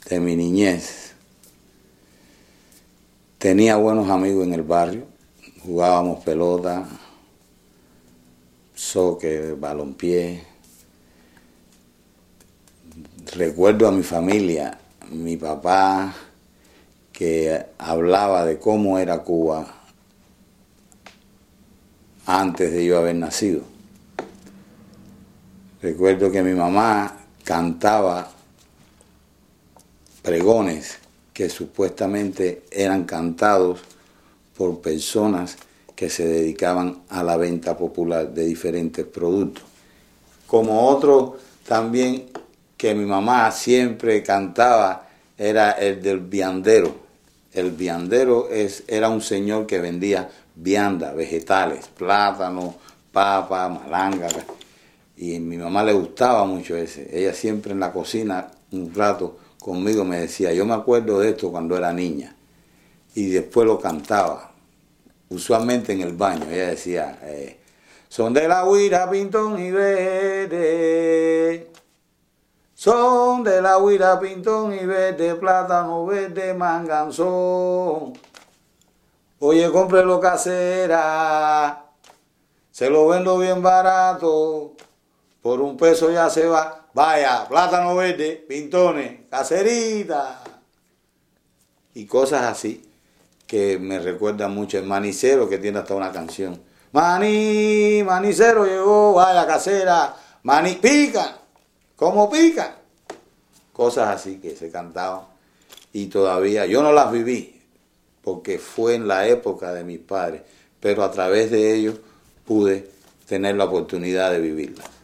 de mi niñez. Tenía buenos amigos en el barrio, jugábamos pelota, soccer, balompié. Recuerdo a mi familia, mi papá que hablaba de cómo era Cuba antes de yo haber nacido. Recuerdo que mi mamá cantaba pregones que supuestamente eran cantados por personas que se dedicaban a la venta popular de diferentes productos. Como otro también que mi mamá siempre cantaba era el del viandero. El viandero era un señor que vendía vianda, vegetales, plátano, papa, malanga. Y a mi mamá le gustaba mucho ese. Ella siempre en la cocina, un rato conmigo me decía, yo me acuerdo de esto cuando era niña. Y después lo cantaba, usualmente en el baño. Ella decía, son de la huira, pintón y verde. Son de la huira, pintón y verde, plátano verde, manganzón. Oye, cómprelo casera, se lo vendo bien barato, por $1 ya se va. Vaya, plátano verde, pintones, caserita. Y cosas así que me recuerdan mucho. El manicero, que tiene hasta una canción. Manicero llegó, vaya casera, pican, como pican. Cosas así que se cantaban y todavía, yo no las viví, porque fue en la época de mis padres, pero a través de ellos pude tener la oportunidad de vivirlas.